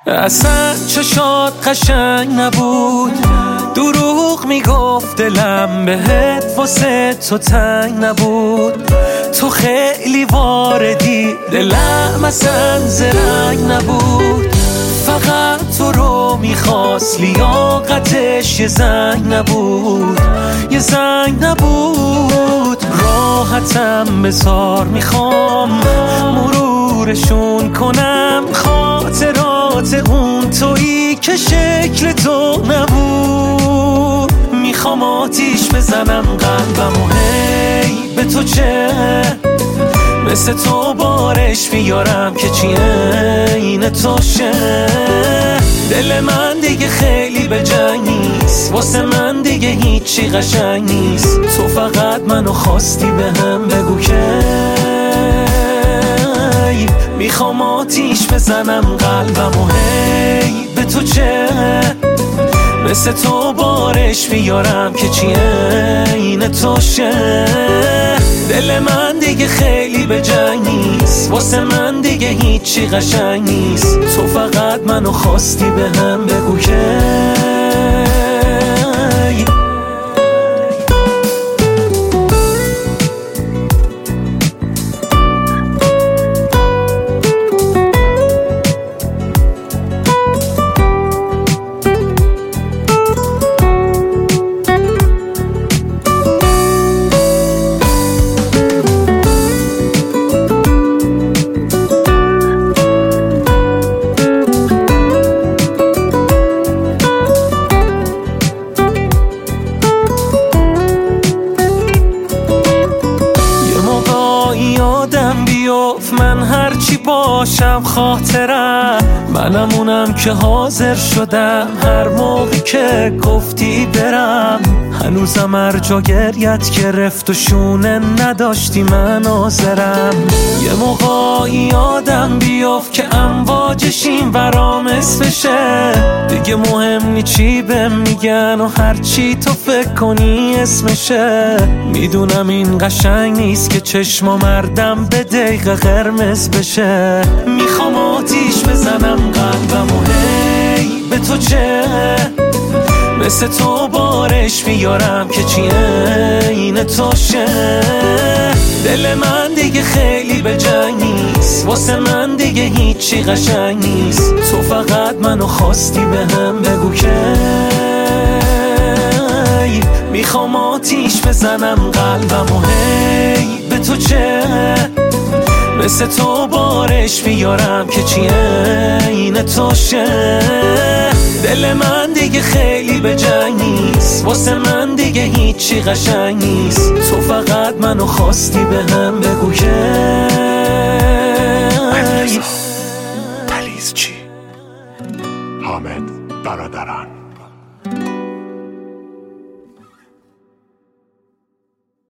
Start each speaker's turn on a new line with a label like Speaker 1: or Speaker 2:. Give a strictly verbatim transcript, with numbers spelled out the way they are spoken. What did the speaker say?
Speaker 1: اصلا چشات قشنگ نبود، دروغ میگفت دلم بهت واسه تو تنگ نبود. تو خیلی واردی، دلم اصلا زرنگ نبود. فقط تو رو میخواست، لیاقتش یه زنگ نبود، یه زنگ نبود. راحتم بذار، میخوام مرورشون کنم خاطرات اون تویی که شکل تو نبود. میخوام آتیش بزنم قلبم و هی به تو چه، مثل تو بارش بیارم که چی این تو شه. دل من دیگه خیلی به جنگ نیست، واسه من دیگه هیچی قشنگ نیست. تو فقط منو خواستی به هم بگو که میخوام آتیش بزنم قلبم و هی به تو چه، مثل تو بارش بیارم که چی این تو شه. دل من دیگه خیلی به جنگ نیست، واسه من دیگه هیچی قشنگ نیست. تو فقط منو خواستی به هم بگو که یادم بیفت من هرچی باشم خاطرم، منم اونم که حاضر شدم هر موقع که گفتی برم. هنوزم هر جا گریت گرفت و شونه نداشتی من حاضرم. یه موقع یادم بیفت که امواجش این ورام اسمشه، دیگه مهم نی چی بهم میگن و هرچی تو فکر کنی اسمشه. میدونم این قشنگ نیست که چشما مردم به دقیقه قرمز بشه. میخوام آتیش بزنم قلبم و هی به تو چه، مثل تو بارش بیارم که چی این تو شه. دل من دیگه خیلی به جنگ نیست، واسه من دیگه هیچی قشنگ نیست. تو فقط منو خواستی به هم بگو که میخوام آتیش بزنم قلبم و هی به تو چه، مثل تو بارش بیارم که چی این تو شه. دل من دیگه خیلی به جنگ نیست، واسه من دیگه هیچی قشنگ نیست. تو فقط منو خواستی به هم بگو که
Speaker 2: پلیز چی؟ حامد برادران.